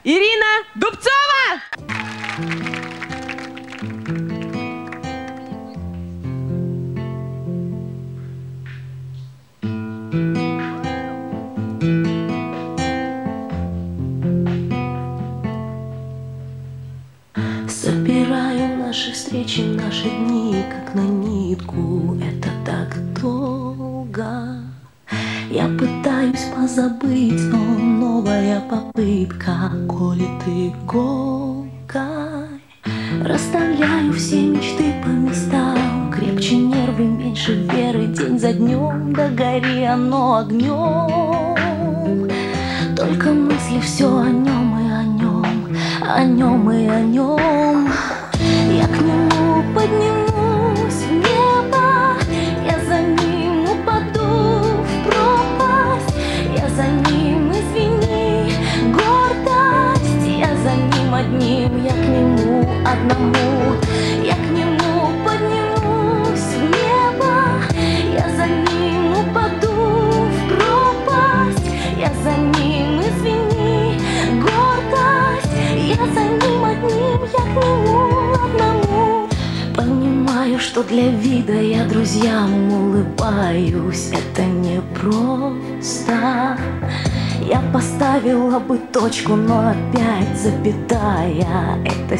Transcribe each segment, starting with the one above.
Ирина Дубцова! Собираю наши встречи, наши дни, как на нитку. Это так долго. Я пытаюсь позабыть, но новая попытка колет иголкой. Расставляю все мечты по местам, крепче нервы, меньше веры, день за днем, да гори оно огнем. Только мысли все о нем и о нем, о нем и о нем. Я к нему поднимусь в небо, я за ним упаду в пропасть. Я за ним, извини, гордость. Я за ним одним, я к нему одному. Я к нему поднимусь в небо, я за ним упаду в пропасть. Я за ним, извини, гордость. Я за ним одним, я к нему одному. Понимаю, что для вида я друзьям улыбаюсь. Это непросто. Я поставила бы точку, но опять запятая. Это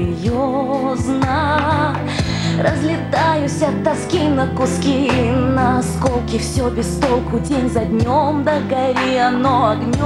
серьезно. Разлетаюсь от тоски на куски, на осколки. Все без толку, день за днем, да гори оно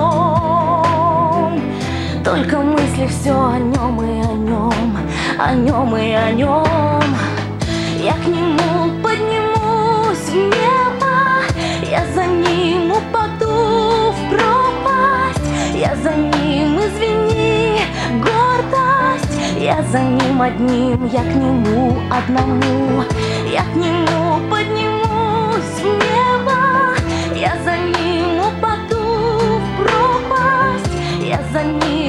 огнем. Только мысли все о нем и о нем, о нем и о нем. Я к нему поднимусь в небо, я за ним упаду в пропасть. Я за ним, извини, гордость. Я за ним одним, я к нему одному. Я к нему поднимусь в небо, я за ним упаду в пропасть. Я за ним,